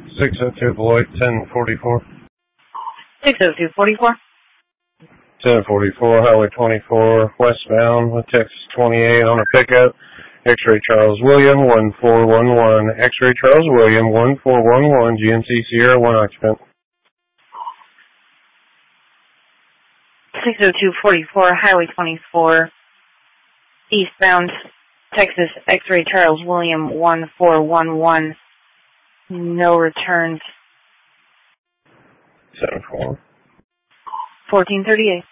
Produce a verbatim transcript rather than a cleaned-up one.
six oh two Beloit, ten forty-four. six oh two forty-four. ten forty-four, Highway twenty-four, westbound, with Texas twenty-eight on a pickup. X-ray Charles William, one four one one. X-ray Charles William, one four one one. G N C Sierra, one occupant. six oh two forty-four, Highway twenty-four, eastbound, Texas, X-ray Charles William, one four one one. No returns. seven four. fourteen thirty-eight.